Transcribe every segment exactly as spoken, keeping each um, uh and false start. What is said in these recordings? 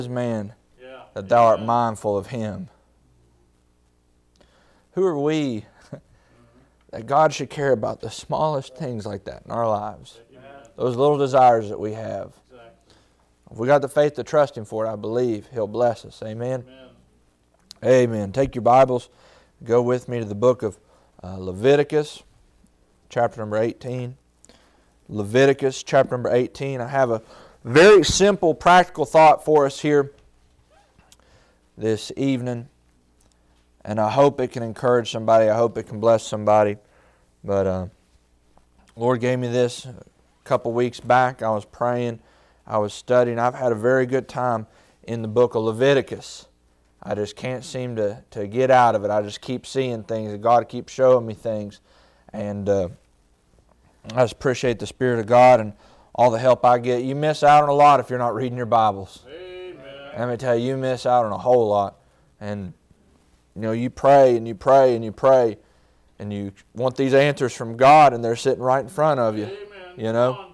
man, Yeah. that thou art Amen. mindful of him. Who are we that God should care about the smallest things like that in our lives? Amen. Those little desires that we have. Exactly. If we got the faith to trust Him for it, I believe He'll bless us. Amen? Amen. Amen. Take your Bibles. Go with me to the book of uh, Leviticus, chapter number eighteen. Leviticus, chapter number eighteen. I have a very simple, practical thought for us here this evening. And I hope it can encourage somebody. I hope it can bless somebody. But uh, Lord gave me this a couple weeks back. I was praying. I was studying. I've had a very good time in the book of Leviticus. I just can't seem to, to get out of it. I just keep seeing things. And God keeps showing me things. And uh, I just appreciate the Spirit of God and all the help I get. You miss out on a lot if you're not reading your Bibles. Amen. Let me tell you, you miss out on a whole lot. And you know, you pray and you pray and you pray and you want these answers from God and they're sitting right in front of you. Amen. You know,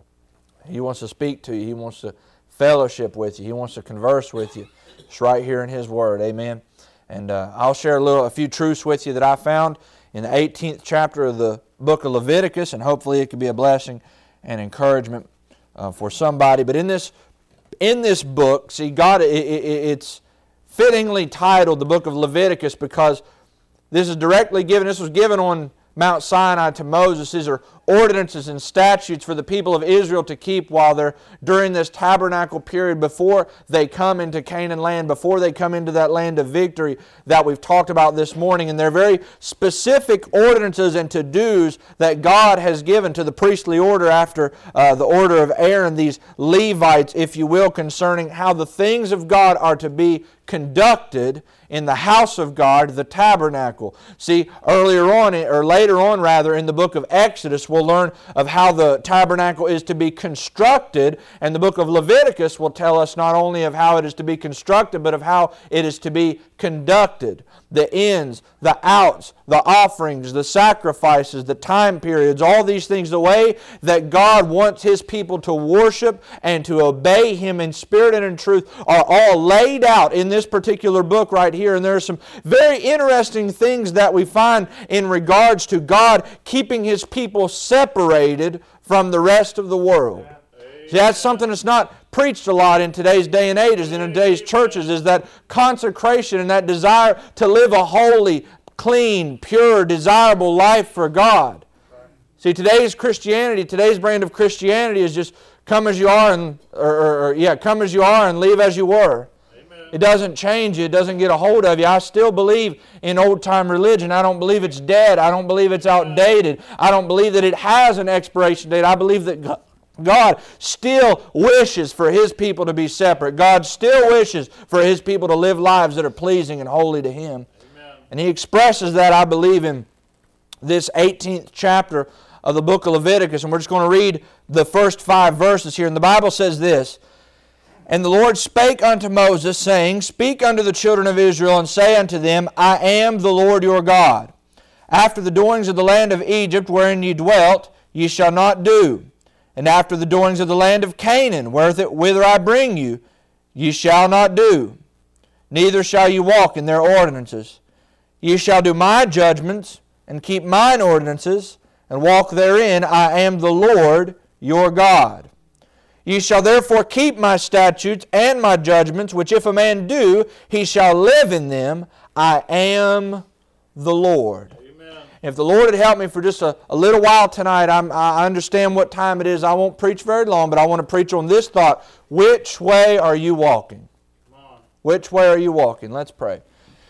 He wants to speak to you. He wants to fellowship with you. He wants to converse with you. It's right here in His Word. Amen. And uh, I'll share a little, a few truths with you that I found in the eighteenth chapter of the book of Leviticus, and hopefully it could be a blessing and encouragement uh, for somebody. But in this, in this book, see, God, it, it, it's fittingly titled the book of Leviticus because this is directly given, this was given on Mount Sinai to Moses. These are ordinances and statutes for the people of Israel to keep while they're during this tabernacle period before they come into Canaan land, before they come into that land of victory that we've talked about this morning. And they're very specific ordinances and to-dos that God has given to the priestly order after uh, the order of Aaron, these Levites, if you will, concerning how the things of God are to be conducted in the house of God, the tabernacle. See, earlier on, or later on rather, in the book of Exodus, we'll learn of how the tabernacle is to be constructed, and the book of Leviticus will tell us not only of how it is to be constructed, but of how it is to be conducted. The ins, the outs, the offerings, the sacrifices, the time periods, all these things, the way that God wants His people to worship and to obey Him in spirit and in truth are all laid out in this particular book right here. And there are some very interesting things that we find in regards to God keeping His people separated from the rest of the world. See, that's something that's not preached a lot in today's day and age, in today's churches, is that consecration and that desire to live a holy, clean, pure, desirable life for God. See, today's Christianity, today's brand of Christianity is just come as you are and, or, or, or yeah, come as you are and leave as you were. Amen. It doesn't change you. It doesn't get a hold of you. I still believe in old-time religion. I don't believe it's dead. I don't believe it's outdated. I don't believe that it has an expiration date. I believe that God God still wishes for His people to be separate. God still wishes for His people to live lives that are pleasing and holy to Him. Amen. And He expresses that, I believe, in this eighteenth chapter of the book of Leviticus. And we're just going to read the first five verses here. And the Bible says this, "And the Lord spake unto Moses, saying, Speak unto the children of Israel, and say unto them, I am the Lord your God. After the doings of the land of Egypt, wherein ye dwelt, ye shall not do. And after the doings of the land of Canaan, whither I bring you, ye shall not do. Neither shall ye walk in their ordinances. Ye shall do my judgments, and keep mine ordinances, and walk therein. I am the Lord your God. Ye shall therefore keep my statutes and my judgments, which if a man do, he shall live in them. I am the Lord." If the Lord had helped me for just a, a little while tonight, I'm, I understand what time it is. I won't preach very long, but I want to preach on this thought. Which way are you walking? Come on. Which way are you walking? Let's pray.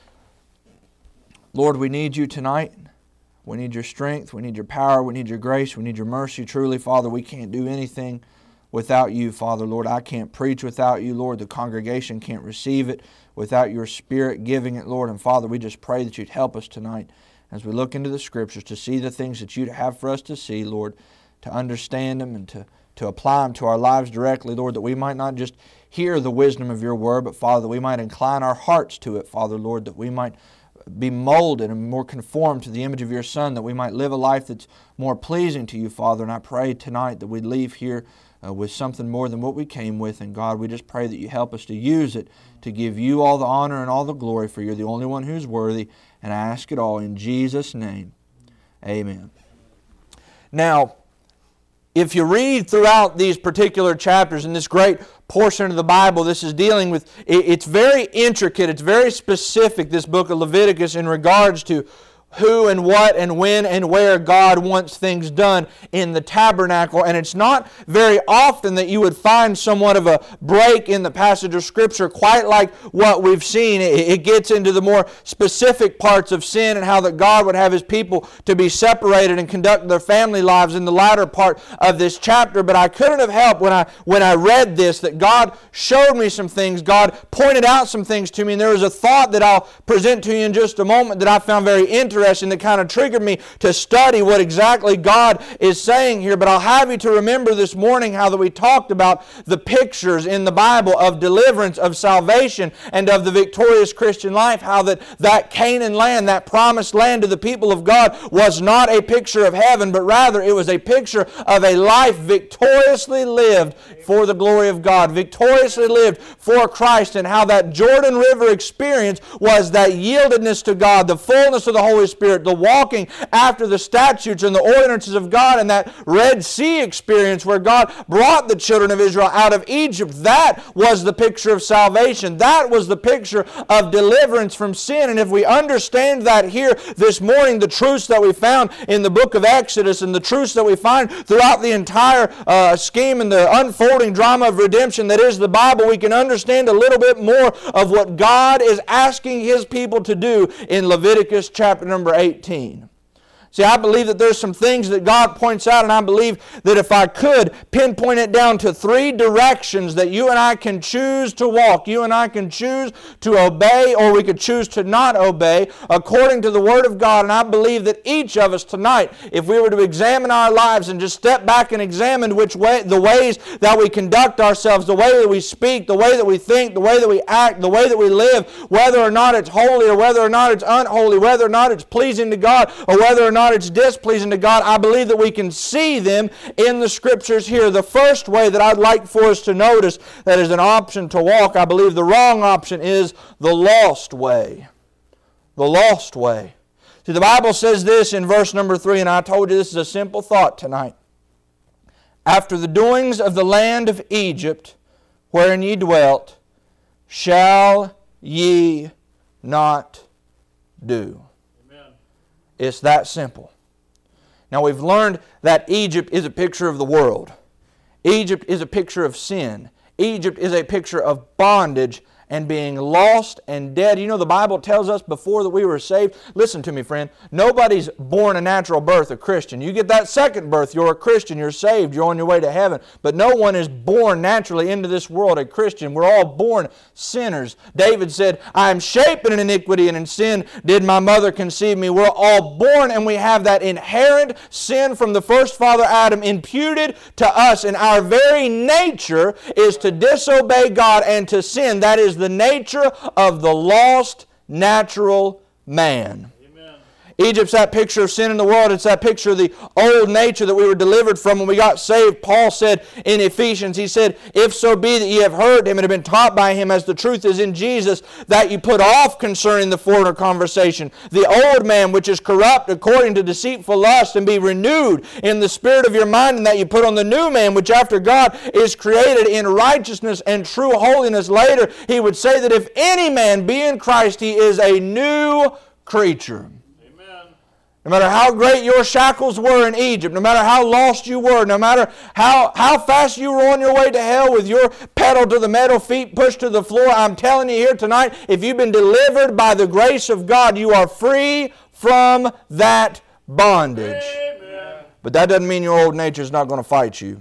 Lord, we need You tonight. We need Your strength. We need Your power. We need Your grace. We need Your mercy. Truly, Father, we can't do anything without You, Father. Lord, I can't preach without You. Lord, the congregation can't receive it without Your Spirit giving it, Lord. And Father, we just pray that You'd help us tonight as we look into the Scriptures to see the things that You'd have for us to see, Lord, to understand them and to, to apply them to our lives directly, Lord, that we might not just hear the wisdom of Your Word, but, Father, that we might incline our hearts to it, Father, Lord, that we might be molded and more conformed to the image of Your Son, that we might live a life that's more pleasing to You, Father. And I pray tonight that we'd leave here uh, with something more than what we came with. And God, we just pray that you help us to use it to give you all the honor and all the glory, for you're the only one who's worthy. And I ask it all in Jesus' name. Amen. Now, if you read throughout these particular chapters in this great portion of the Bible, this is dealing with, it's very intricate, it's very specific, this book of Leviticus, in regards to who and what and when and where God wants things done in the tabernacle. And it's not very often that you would find somewhat of a break in the passage of Scripture quite like what we've seen. It gets into the more specific parts of sin and how that God would have His people to be separated and conduct their family lives in the latter part of this chapter. But I couldn't have helped when I, when I read this that God showed me some things. God pointed out some things to me. And there was a thought that I'll present to you in just a moment that I found very interesting, that kind of triggered me to study what exactly God is saying here. But I'll have you to remember this morning how that we talked about the pictures in the Bible of deliverance, of salvation, and of the victorious Christian life. How that that Canaan land, that promised land to the people of God, was not a picture of heaven, but rather it was a picture of a life victoriously lived for the glory of God, victoriously lived for Christ, and how that Jordan River experience was that yieldedness to God, the fullness of the Holy Spirit, the walking after the statutes and the ordinances of God, and that Red Sea experience where God brought the children of Israel out of Egypt. That was the picture of salvation. That was the picture of deliverance from sin. And if we understand that here this morning, the truths that we found in the book of Exodus and the truths that we find throughout the entire uh, scheme and the unfolding drama of redemption that is the Bible, we can understand a little bit more of what God is asking His people to do in Leviticus chapter number eighteen. See, I believe that there's some things that God points out, and I believe that if I could pinpoint it down to three directions that you and I can choose to walk, you and I can choose to obey, or we could choose to not obey, according to the Word of God. And I believe that each of us tonight, if we were to examine our lives and just step back and examine which way, the ways that we conduct ourselves, the way that we speak, the way that we think, the way that we act, the way that we live, whether or not it's holy or whether or not it's unholy, whether or not it's pleasing to God or whether or not it's displeasing to God, I believe that we can see them in the Scriptures here. The first way that I'd like for us to notice that is an option to walk, I believe the wrong option is the lost way. The lost way. See, the Bible says this in verse number three, and I told you this is a simple thought tonight. After the doings of the land of Egypt, wherein ye dwelt, shall ye not do. It's that simple. Now we've learned that Egypt is a picture of the world. Egypt is a picture of sin. Egypt is a picture of bondage and being lost and dead. You know, the Bible tells us before that we were saved. Listen to me, friend. Nobody's born a natural birth a Christian. You get that second birth, you're a Christian, you're saved, you're on your way to heaven. But no one is born naturally into this world a Christian. We're all born sinners. David said, I am shapen in iniquity, and in sin did my mother conceive me. We're all born, and we have that inherent sin from the first father Adam imputed to us. And our very nature is to disobey God and to sin. That is the nature of the lost natural man. Amen. Egypt's that picture of sin in the world. It's that picture of the old nature that we were delivered from when we got saved. Paul said in Ephesians, he said, if so be that ye have heard Him and have been taught by Him as the truth is in Jesus, that you put off concerning the former conversation the old man which is corrupt according to deceitful lust, and be renewed in the spirit of your mind, and that you put on the new man which after God is created in righteousness and true holiness. Later he would say that if any man be in Christ, he is a new creature. No matter how great your shackles were in Egypt, no matter how lost you were, no matter how, how fast you were on your way to hell with your pedal to the metal, feet pushed to the floor, I'm telling you here tonight, if you've been delivered by the grace of God, you are free from that bondage. Amen. But that doesn't mean your old nature is not going to fight you.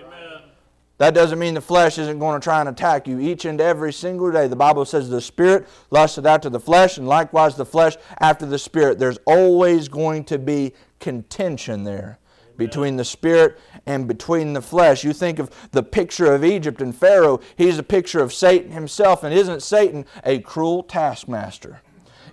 That doesn't mean the flesh isn't going to try and attack you each and every single day. The Bible says the Spirit lusteth after the flesh, and likewise the flesh after the Spirit. There's always going to be contention there between the Spirit and between the flesh. You think of the picture of Egypt and Pharaoh. He's a picture of Satan himself, and isn't Satan a cruel taskmaster?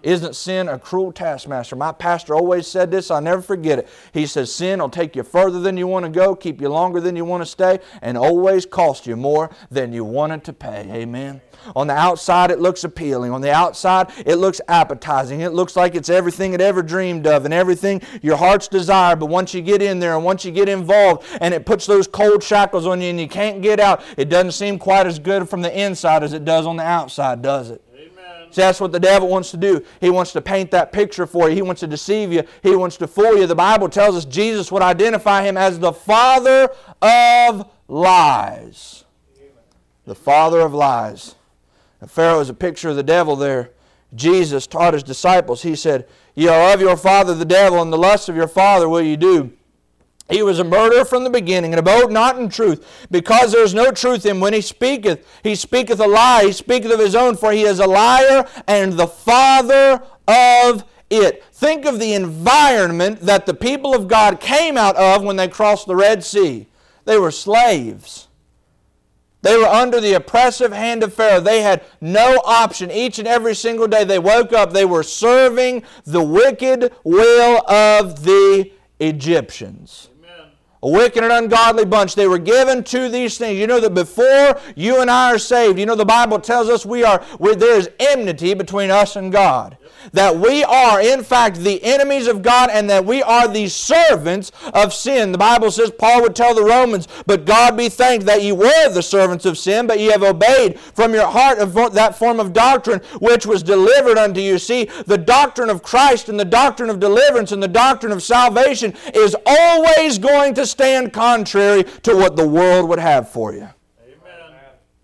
Isn't sin a cruel taskmaster? My pastor always said this, I'll never forget it. He says, sin will take you further than you want to go, keep you longer than you want to stay, and always cost you more than you wanted to pay. Amen. On the outside, it looks appealing. On the outside, it looks appetizing. It looks like it's everything it ever dreamed of and everything your heart's desire. But once you get in there and once you get involved and it puts those cold shackles on you and you can't get out, it doesn't seem quite as good from the inside as it does on the outside, does it? Amen. See, that's what the devil wants to do. He wants to paint that picture for you. He wants to deceive you. He wants to fool you. The Bible tells us Jesus would identify Him as the father of lies. The father of lies. Pharaoh is a picture of the devil there. Jesus taught His disciples. He said, "Ye are of your father the devil, and the lusts of your father will ye do. He was a murderer from the beginning, and abode not in truth, because there is no truth in him. When he speaketh, he speaketh a lie. He speaketh of his own, for he is a liar, and the father of it." Think of the environment that the people of God came out of when they crossed the Red Sea. They were slaves. They were under the oppressive hand of Pharaoh. They had no option. Each and every single day they woke up, they were serving the wicked will of the Egyptians. Amen. A wicked and ungodly bunch. They were given to these things. You know that before you and I are saved, you know the Bible tells us we are, we, there is enmity between us and God. Yep. That we are, in fact, the enemies of God and that we are the servants of sin. The Bible says, Paul would tell the Romans, "But God be thanked that ye were the servants of sin, but ye have obeyed from your heart of that form of doctrine which was delivered unto you." See, the doctrine of Christ and the doctrine of deliverance and the doctrine of salvation is always going to stand contrary to what the world would have for you. Amen.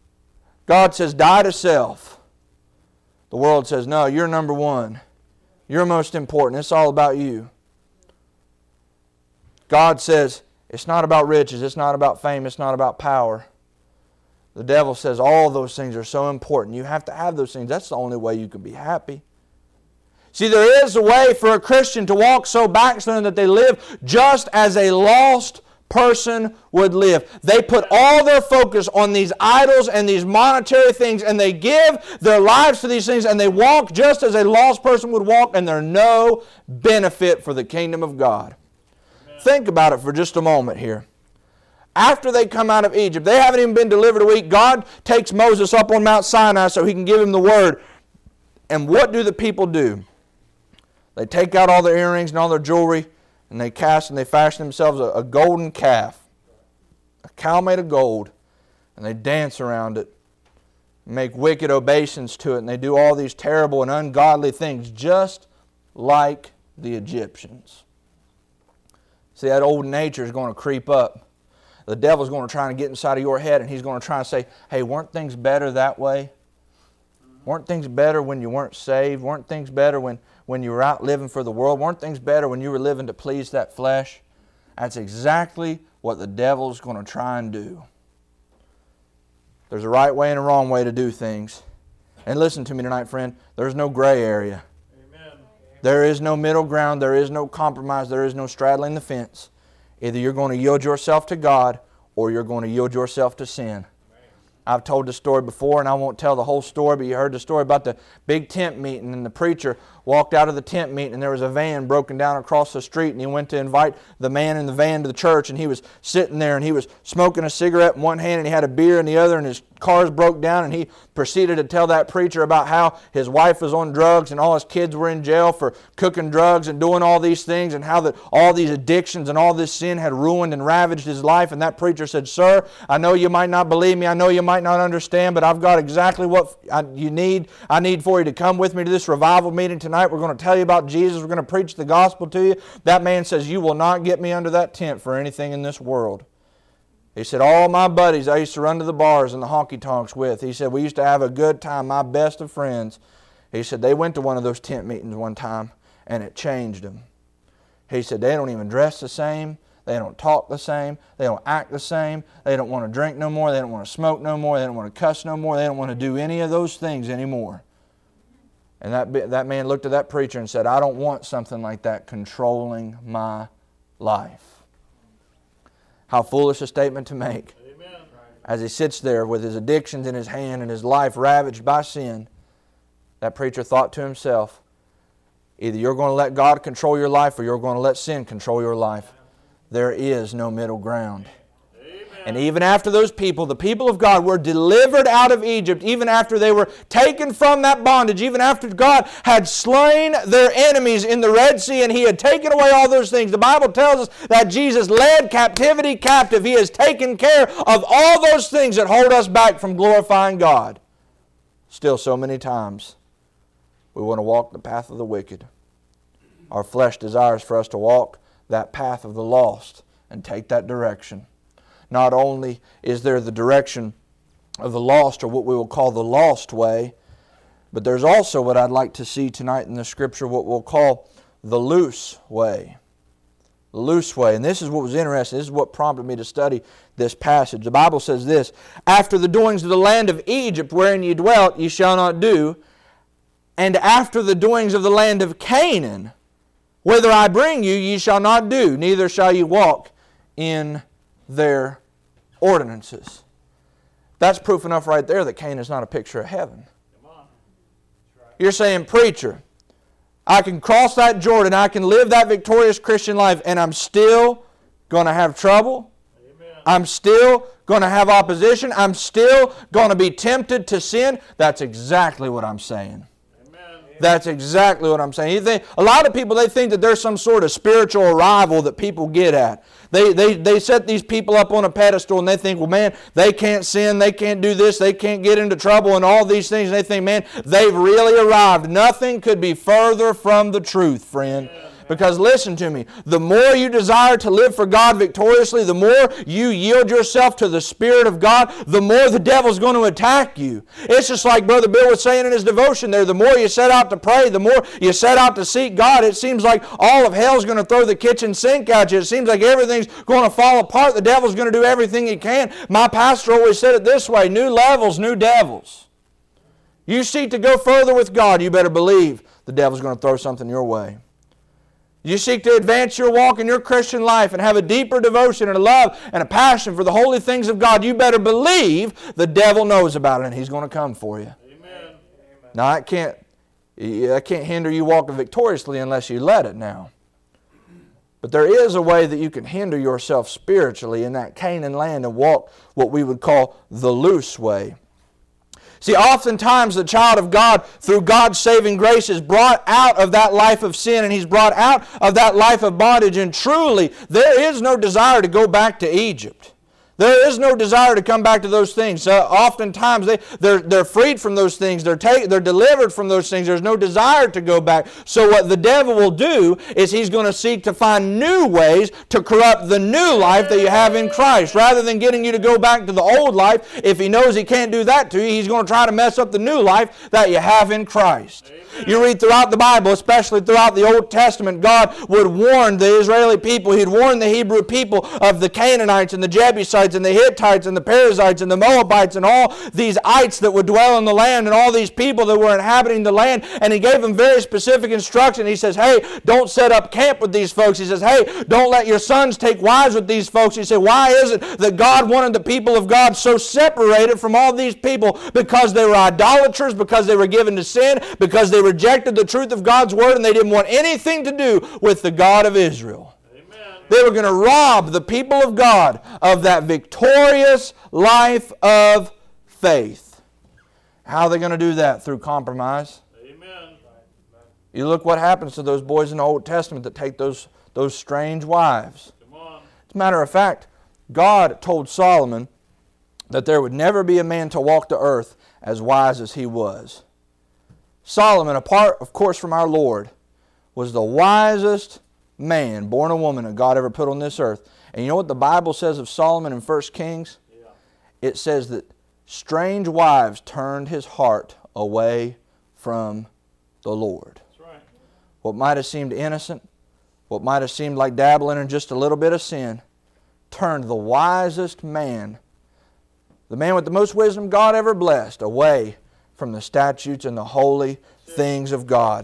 God says, die to self. The world says, no, you're number one. You're most important. It's all about you. God says, it's not about riches. It's not about fame. It's not about power. The devil says all those things are so important. You have to have those things. That's the only way you can be happy. See, there is a way for a Christian to walk so backslidden that they live just as a lost person would live. They put all their focus on these idols and these monetary things, and they give their lives to these things, and they walk just as a lost person would walk, and they're no benefit for the kingdom of God. Amen. Think about it for just a moment here. After they come out of Egypt, they haven't even been delivered a week. God takes Moses up on Mount Sinai so He can give him the word. And what do the people do? They take out all their earrings and all their jewelry, and they cast and they fashion themselves a, a golden calf, a cow made of gold, and they dance around it, make wicked obeisance to it, and they do all these terrible and ungodly things, just like the Egyptians. See, that old nature is going to creep up. The devil's going to try and get inside of your head, and he's going to try and say, hey, weren't things better that way? Weren't things better when you weren't saved? Weren't things better when, when you were out living for the world? Weren't things better when you were living to please that flesh? That's exactly what the devil's going to try and do. There's a right way and a wrong way to do things. And listen to me tonight, friend. There's no gray area. Amen. There is no middle ground. There is no compromise. There is no straddling the fence. Either you're going to yield yourself to God or you're going to yield yourself to sin. I've told the story before, and I won't tell the whole story, but you heard the story about the big tent meeting, and the preacher walked out of the tent meeting, and there was a van broken down across the street, and he went to invite the man in the van to the church, and he was sitting there, and he was smoking a cigarette in one hand, and he had a beer in the other, and his cars broke down, and he proceeded to tell that preacher about how his wife was on drugs, and all his kids were in jail for cooking drugs and doing all these things, and how that all these addictions and all this sin had ruined and ravaged his life. And that preacher said, "Sir, I know you might not believe me, I know you might not understand, but I've got exactly what you need. I need for you to come with me to this revival meeting tonight. We're going to tell you about Jesus. We're going to preach the gospel to you." That man says, "You will not get me under that tent for anything in this world." He said, all my buddies I used to run to the bars and the honky-tonks with, he said, we used to have a good time, my best of friends. He said, they went to one of those tent meetings one time, and it changed them. He said, they don't even dress the same. They don't talk the same. They don't act the same. They don't want to drink no more. They don't want to smoke no more. They don't want to cuss no more. They don't want to do any of those things anymore. And that, that man looked at that preacher and said, I don't want something like that controlling my life. How foolish a statement to make. Amen. As he sits there with his addictions in his hand and his life ravaged by sin, that preacher thought to himself, Either you're going to let God control your life or you're going to let sin control your life. There is no middle ground. And even after those people, the people of God, were delivered out of Egypt, even after they were taken from that bondage, even after God had slain their enemies in the Red Sea and He had taken away all those things, the Bible tells us that Jesus led captivity captive. He has taken care of all those things that hold us back from glorifying God. Still, so many times, we want to walk the path of the wicked. Our flesh desires for us to walk that path of the lost and take that direction. Not only is there the direction of the lost, or what we will call the lost way, but there's also what I'd like to see tonight in the Scripture, what we'll call the loose way. The loose way. And this is what was interesting. This is what prompted me to study this passage. The Bible says this, "After the doings of the land of Egypt wherein ye dwelt, ye shall not do, and after the doings of the land of Canaan, whither I bring you, ye shall not do, neither shall ye walk in their ordinances." That's proof enough right there that Canaan is not a picture of heaven. You're saying, preacher, I can cross that Jordan, I can live that victorious Christian life, and I'm still going to have trouble? Amen. I'm still going to have opposition? I'm still going to be tempted to sin? That's exactly what I'm saying. That's exactly what I'm saying. You think, a lot of people, they think that there's some sort of spiritual arrival that people get at. They, they, they set these people up on a pedestal and they think, well, man, they can't sin, they can't do this, they can't get into trouble and all these things. And they think, man, they've really arrived. Nothing could be further from the truth, friend. Because listen to me, the more you desire to live for God victoriously, the more you yield yourself to the Spirit of God, the more the devil's going to attack you. It's just like Brother Bill was saying in his devotion there, the more you set out to pray, the more you set out to seek God, it seems like all of hell's going to throw the kitchen sink at you. It seems like everything's going to fall apart. The devil's going to do everything he can. My pastor always said it this way, new levels, new devils. You seek to go further with God, you better believe the devil's going to throw something your way. You seek to advance your walk in your Christian life and have a deeper devotion and a love and a passion for the holy things of God, you better believe the devil knows about it and he's going to come for you. Amen. Now, I can't, I can't hinder you walking victoriously unless you let it now. But there is a way that you can hinder yourself spiritually in that Canaan land and walk what we would call the loose way. See, oftentimes the child of God, through God's saving grace, is brought out of that life of sin and he's brought out of that life of bondage. And truly, there is no desire to go back to Egypt. There is no desire to come back to those things. Uh, oftentimes, they, they're, they're freed from those things. They're, take, they're delivered from those things. There's no desire to go back. So what the devil will do is he's going to seek to find new ways to corrupt the new life that you have in Christ. Rather than getting you to go back to the old life, if he knows he can't do that to you, he's going to try to mess up the new life that you have in Christ. You read throughout the Bible, especially throughout the Old Testament, God would warn the Israeli people, He'd warn the Hebrew people of the Canaanites and the Jebusites and the Hittites and the Perizzites and the Moabites and all these ites that would dwell in the land and all these people that were inhabiting the land. And He gave them very specific instruction. He says, hey, don't set up camp with these folks. He says, hey, don't let your sons take wives with these folks. He said, why is it that God wanted the people of God so separated from all these people? Because they were idolaters, because they were given to sin, because they rejected the truth of God's Word, and they didn't want anything to do with the God of Israel. Amen. They were going to rob the people of God of that victorious life of faith. How are they going to do that? Through compromise. Amen. You look what happens to those boys in the Old Testament that take those, those strange wives. Come on. As a matter of fact, God told Solomon that there would never be a man to walk the earth as wise as he was. Solomon, apart, of course, from our Lord, was the wisest man, born a woman, that God ever put on this earth. And you know what the Bible says of Solomon in First Kings? Yeah. It says that strange wives turned his heart away from the Lord. That's right. What might have seemed innocent, what might have seemed like dabbling in just a little bit of sin, turned the wisest man, the man with the most wisdom God ever blessed, away from the statutes and the holy things of God.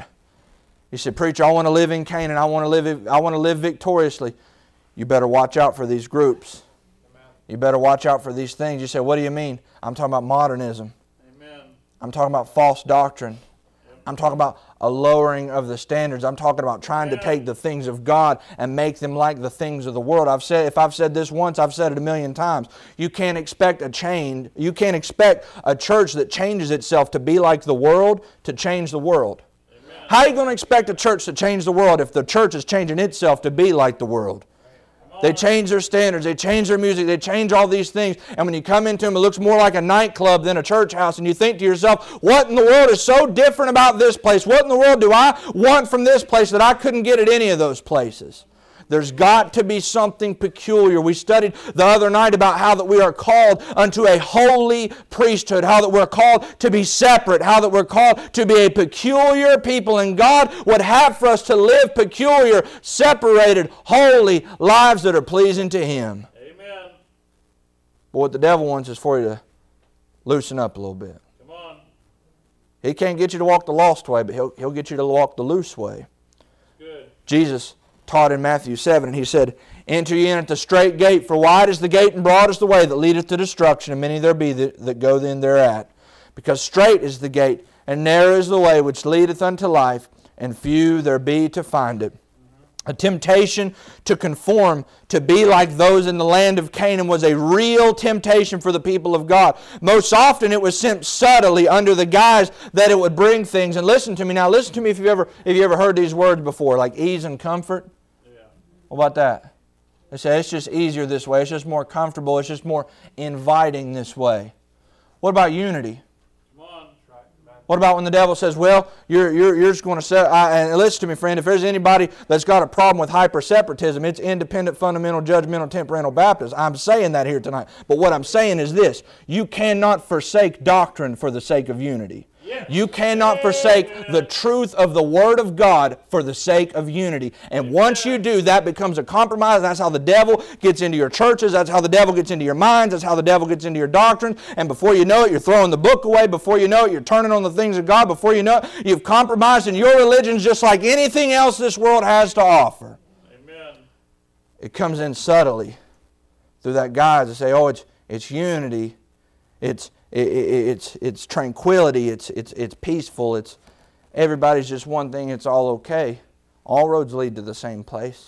He said, preacher, I want to live in Canaan. I want to live, I want to live victoriously. You better watch out for these groups. Amen. You better watch out for these things. You say, what do you mean? I'm talking about modernism. Amen. I'm talking about false doctrine. Yep. I'm talking about a lowering of the standards. I'm talking about trying to take the things of God and make them like the things of the world. I've said, if I've said this once, I've said it a million times. You can't expect a change. You can't expect a church that changes itself to be like the world to change the world. Amen. How are you going to expect a church to change the world if the church is changing itself to be like the world? They change their standards, they change their music, they change all these things. And when you come into them, it looks more like a nightclub than a church house. And you think to yourself, what in the world is so different about this place? What in the world do I want from this place that I couldn't get at any of those places? There's got to be something peculiar. We studied the other night about how that we are called unto a holy priesthood, how that we're called to be separate, how that we're called to be a peculiar people, and God would have for us to live peculiar, separated, holy lives that are pleasing to Him. Amen. But what the devil wants is for you to loosen up a little bit. Come on. He can't get you to walk the lost way, but he'll, he'll get you to walk the loose way. Good. Jesus taught in Matthew seven, and He said, enter ye in at the straight gate, for wide is the gate and broad is the way that leadeth to destruction, and many there be that, that go in thereat. Because straight is the gate, and narrow is the way which leadeth unto life, and few there be to find it. A temptation to conform, to be like those in the land of Canaan, was a real temptation for the people of God. Most often it was sent subtly under the guise that it would bring things. And listen to me now, listen to me if you've ever, if you ever heard these words before, like ease and comfort. Yeah. What about that? They say it's just easier this way, it's just more comfortable, it's just more inviting this way. What about unity? What about when the devil says, well, you're, you're, you're just going to say, and listen to me, friend, if there's anybody that's got a problem with hyper-separatism, it's independent, fundamental, judgmental, temperamental Baptist. I'm saying that here tonight. But what I'm saying is this: you cannot forsake doctrine for the sake of unity. Yes. You cannot forsake the truth of the Word of God for the sake of unity. And once you do, that becomes a compromise. That's how the devil gets into your churches. That's how the devil gets into your minds. That's how the devil gets into your doctrine. And before you know it, you're throwing the book away. Before you know it, you're turning on the things of God. Before you know it, you've compromised, and your religion's just like anything else this world has to offer. Amen. It comes in subtly through that guise to say, oh, it's, it's unity. It's It, it, it's it's tranquility, it's it's it's peaceful, it's everybody's just one thing, it's all okay. All roads lead to the same place.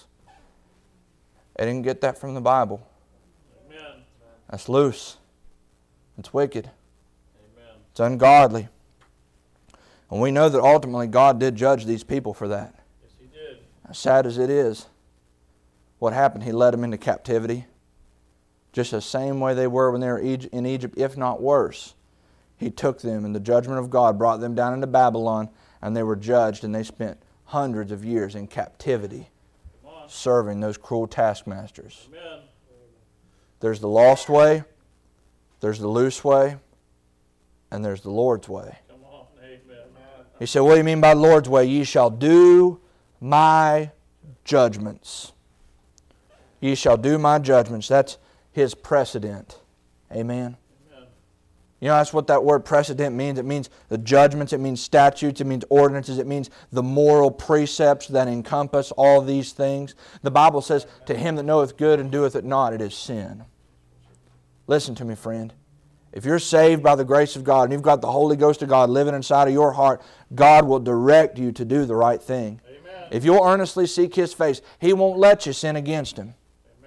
I didn't get that from the Bible. Amen. That's loose. It's wicked. Amen. It's ungodly. And we know that ultimately God did judge these people for that. Yes, He did. As sad as it is, what happened? He led them into captivity. Just the same way they were when they were in Egypt, if not worse. He took them, and the judgment of God brought them down into Babylon, and they were judged, and they spent hundreds of years in captivity serving those cruel taskmasters. Amen. There's the lost way, there's the loose way, and there's the Lord's way. Come on. Amen. He said, what do you mean by the Lord's way? Ye shall do my judgments. Ye shall do my judgments. That's His precedent. Amen. Amen. You know, that's what that word precedent means. It means the judgments, it means statutes, it means ordinances, it means the moral precepts that encompass all these things. The Bible says, to him that knoweth good and doeth it not, it is sin. Listen to me, friend. If you're saved by the grace of God and you've got the Holy Ghost of God living inside of your heart, God will direct you to do the right thing. Amen. If you'll earnestly seek His face, He won't let you sin against Him.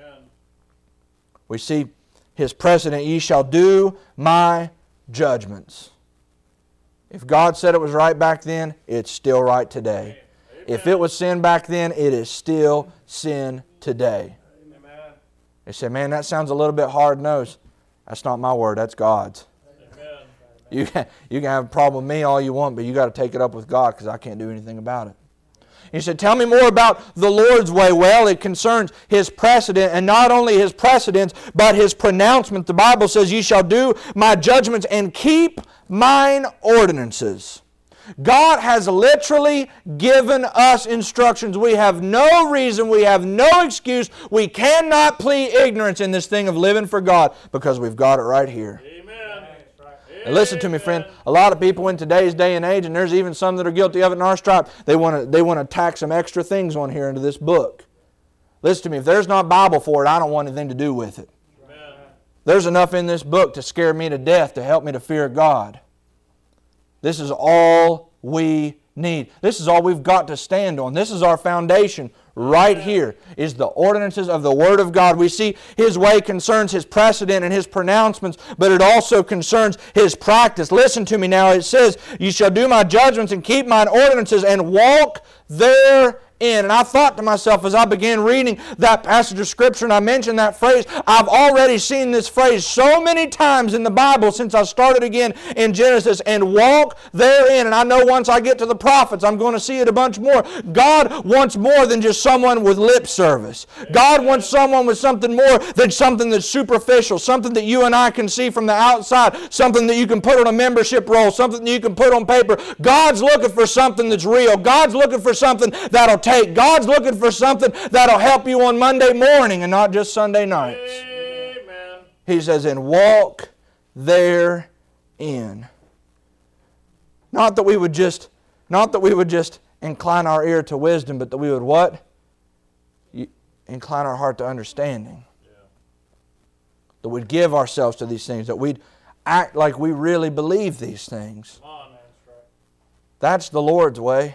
We see His precedent, ye shall do my judgments. If God said it was right back then, it's still right today. Amen. If it was sin back then, it is still sin today. Amen. They say, man, that sounds a little bit hard-nosed. That's not my word, that's God's. Amen. You can, you can have a problem with me all you want, but you got to take it up with God because I can't do anything about it. He said, tell me more about the Lord's way. Well, it concerns His precedent, and not only His precedents, but His pronouncement. The Bible says, ye shall do my judgments and keep mine ordinances. God has literally given us instructions. We have no reason, we have no excuse. We cannot plead ignorance in this thing of living for God because we've got it right here. And listen to me, friend. A lot of people in today's day and age, and there's even some that are guilty of it in our stripe, they want to they want to tack some extra things on here into this book. Listen to me. If there's not Bible for it, I don't want anything to do with it. Amen. There's enough in this book to scare me to death to help me to fear God. This is all we need. This is all we've got to stand on. This is our foundation right here, is the ordinances of the Word of God. We see His way concerns His precedent and His pronouncements, but it also concerns His practice. Listen to me now. It says, "You shall do my judgments and keep mine ordinances and walk therein." And I thought to myself as I began reading that passage of Scripture and I mentioned that phrase, I've already seen this phrase so many times in the Bible since I started again in Genesis, "and walk therein." And I know once I get to the prophets, I'm going to see it a bunch more. God wants more than just someone with lip service. God wants someone with something more than something that's superficial, something that you and I can see from the outside, something that you can put on a membership roll, something that you can put on paper. God's looking for something that's real. God's looking for something that'll take. God's looking for something that'll help you on Monday morning and not just Sunday nights. Amen. He says, "and walk therein." Not that we would just, not that we would just incline our ear to wisdom, but that we would what? Incline our heart to understanding. Yeah. That we'd give ourselves to these things. That we'd act like we really believe these things. Come on, that's right. That's the Lord's way.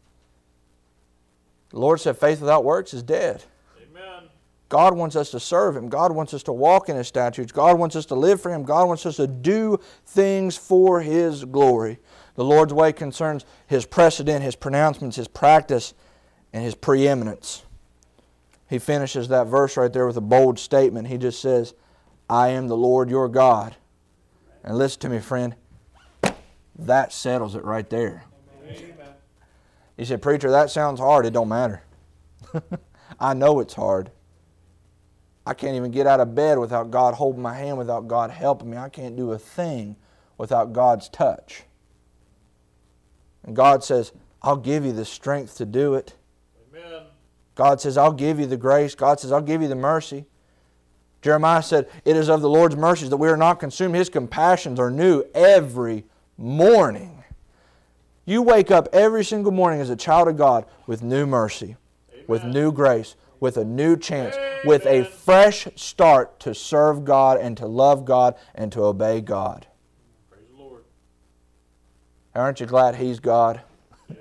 The Lord said faith without works is dead. Amen. God wants us to serve Him. God wants us to walk in His statutes. God wants us to live for Him. God wants us to do things for His glory. The Lord's way concerns His precedent, His pronouncements, His practice, and His preeminence. He finishes that verse right there with a bold statement. He just says, "I am the Lord your God." And listen to me, friend. That settles it right there. Amen. You said, "Preacher, that sounds hard." It don't matter. I know it's hard. I can't even get out of bed without God holding my hand, without God helping me. I can't do a thing without God's touch. And God says, "I'll give you the strength to do it." Amen. God says, "I'll give you the grace." God says, "I'll give you the mercy." Jeremiah said, "It is of the Lord's mercies that we are not consumed. His compassions are new every morning." You wake up every single morning as a child of God with new mercy, Amen. with new grace, with a new chance, Amen. With a fresh start to serve God and to love God and to obey God. Praise the Lord. Aren't you glad He's God? Amen.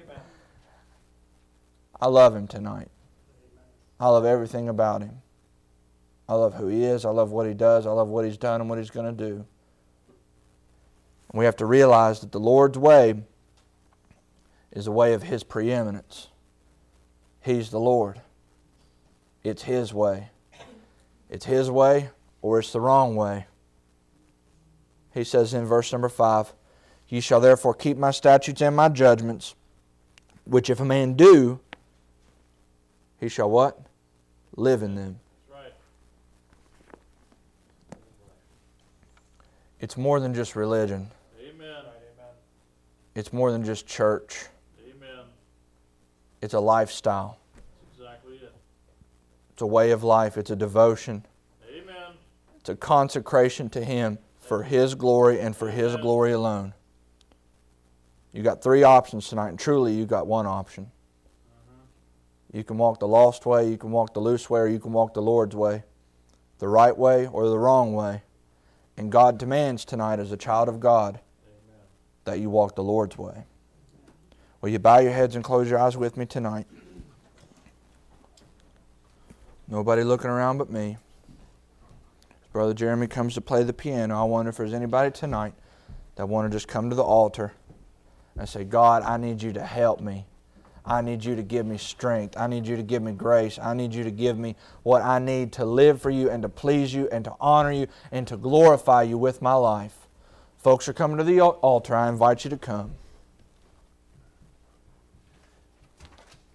I love Him tonight. I love everything about Him. I love who He is. I love what He does. I love what He's done and what He's going to do. We have to realize that the Lord's way is the way of His preeminence. He's the Lord. It's His way. It's His way or it's the wrong way. He says in verse number five, "Ye shall therefore keep my statutes and my judgments, which if a man do, he shall" what? "Live in them." That's right. It's more than just religion. Amen. It's more than just church. Amen. It's a lifestyle. That's exactly it. It's a way of life. It's a devotion. Amen. It's a consecration to Him for His glory and for His glory alone. You got three options tonight, and truly you got one option. You can walk the lost way, you can walk the loose way, or you can walk the Lord's way. The right way or the wrong way. And God demands tonight as a child of God Amen. That you walk the Lord's way. Will you bow your heads and close your eyes with me tonight? Nobody looking around but me. As Brother Jeremy comes to play the piano, I wonder if there's anybody tonight that want to just come to the altar and say, "God, I need you to help me. I need you to give me strength. I need you to give me grace. I need you to give me what I need to live for you and to please you and to honor you and to glorify you with my life." Folks are coming to the altar. I invite you to come.